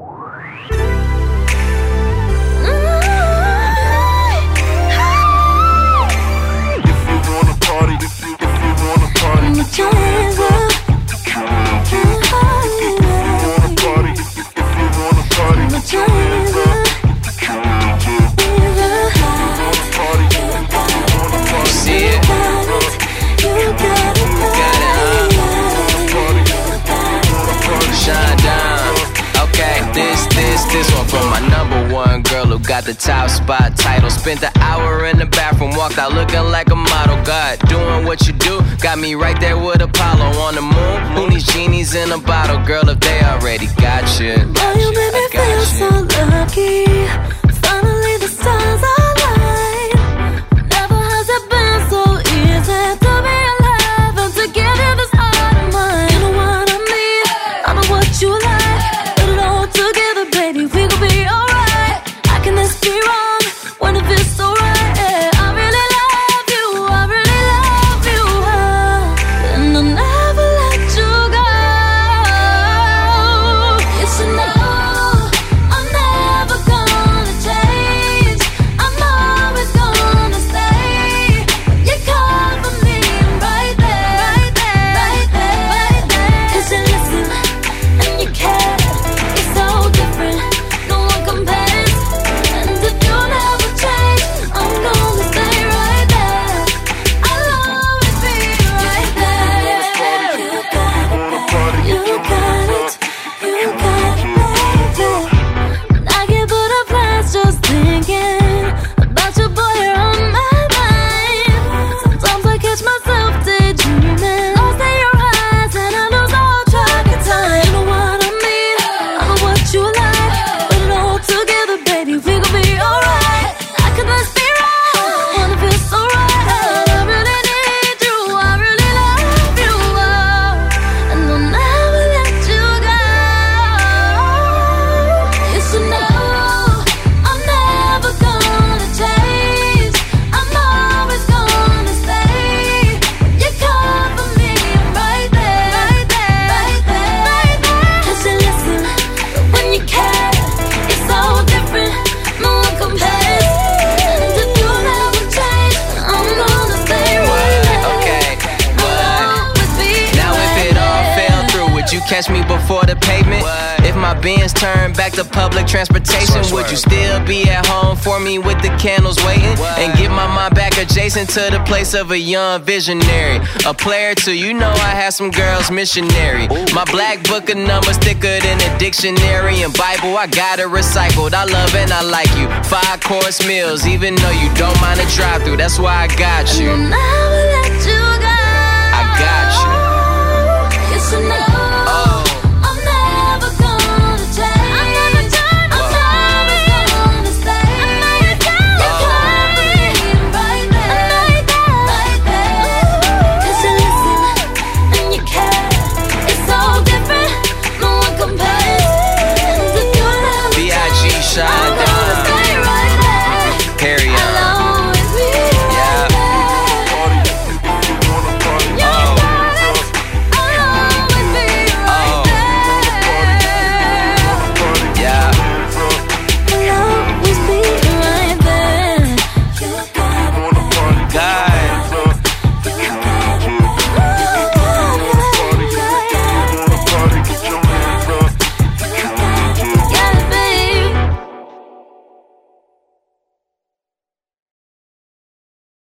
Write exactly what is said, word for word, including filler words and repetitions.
This one from my number one girl who got the top spot title. Spent the hour in the bathroom, walked out looking like a model. God, doing what you do, got me right there with Apollo on the moon. Who needs genies in a bottle, girl, if they already got you? Now you made me feel so lucky. Finally the stars align. Never has it been so easy to be alive and to give you this heart of mine. You know what I mean? I know what you like. Put it all together, baby, we gon' be alright. How can this be wrong when it feels so right? Yeah, I really love you, I really love you, uh, and I'll never let you go. You should know I'm never gonna change. I'm always gonna stay. You cover me right there, right there, right there, right there. 'Cause you listen and you care. It's so different, no one compares. And if you never change, I'm gonna stay right there. I'll always be right there. You got it, you got it, you got it, baby. I can't put up plans just thinking about you, boy, you're on my mind. Sometimes I catch myself daydreaming, lost in your eyes, and I lose all track of time. You know what I mean? I know what you like. Put it all together, baby, we gon' be alright. How can this be wrong when it feels so right? I really need you, I really love you, oh, and I'll never let you go. You should know I'm never gonna change. I'm always gonna stay. You cover me right there, right there, right there, right there. 'Cause you listen when you care. It's so different, no one compares. And if you never change, I'm gonna stay right there. Okay, what? I'll always be Now if right it all there. fell through, would you catch me before the pavement? If my Benz turned back to public transportation, would you still be at home for me with the candles waiting? And get my mind back adjacent to the place of a young visionary, a player too, you know I had some girls missionary. My black book of numbers thicker than a dictionary and Bible, I got it recycled. I love and I like you. Five course meals, even though you don't mind a drive through, that's why I got I'll you. never let you go. I got you. You should know